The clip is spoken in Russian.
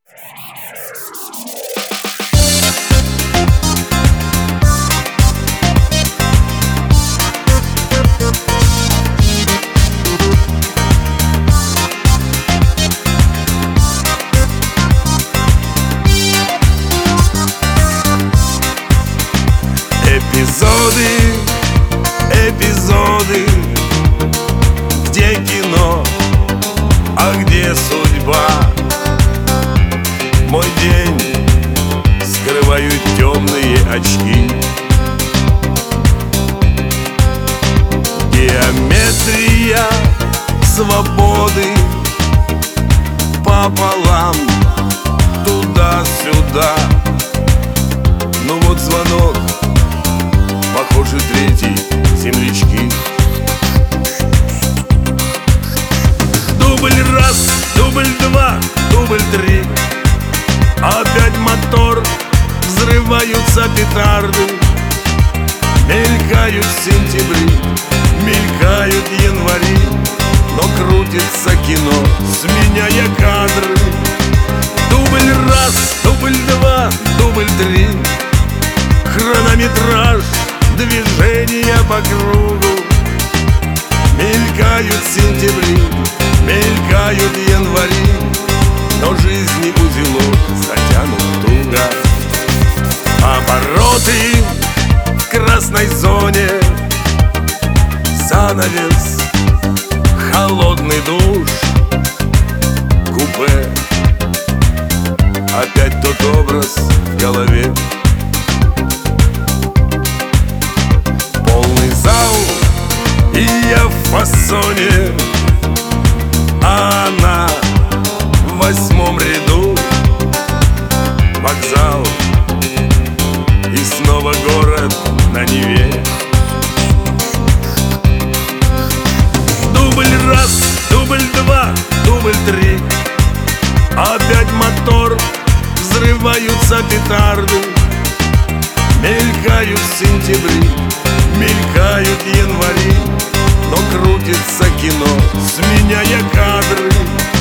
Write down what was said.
Эпизоды, где кино, а где судьба. Мой день скрывают темные очки. Геометрия свободы пополам, туда-сюда. Ну вот звонок, похоже, третий, землячки. Дубль раз, дубль два, дубль три. Опять мотор, взрываются петарды. Мелькают сентябри, мелькают январи, но крутится кино, сменяя кадры. Дубль раз, дубль два, дубль три. Хронометраж, движения по кругу. Мелькают сентябри, мелькают январи, но жизни узелок затянут туго. Обороты в красной зоне, занавес, холодный душ, купе. Опять тот образ в голове. Полный зал, и я в фасоне, а она в 8-м ряду. Вокзал, и снова город на Неве. Дубль раз, дубль два, дубль три. Опять мотор, взрываются петарды. Мелькают сентябри, мелькают январи, но крутится кино, сменяя кадры.